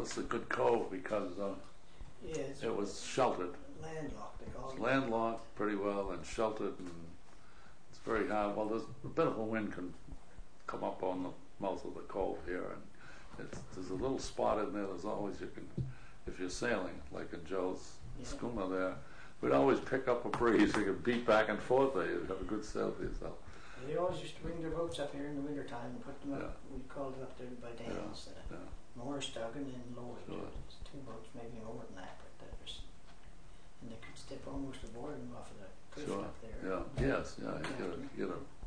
this is a good cove because it was sheltered. Landlocked, they call it. It's landlocked pretty well and sheltered, and it's very hard. Well, there's a bit of a wind can come up on the mouth of the cove here, and there's a little spot in there. There's always you can, if you're sailing, like in Joe's schooner there, we'd always pick up a breeze. You could beat back and forth there. You'd have a good sail for yourself. They always used to bring their boats up here in the winter time and put them up. We called it up there by Dan instead of Morristown and then Lloyd. Sure. There's 2 boats, maybe more than that, but and they could step almost aboard and off of the cliff up there. Yeah. Yes. Yeah. You get a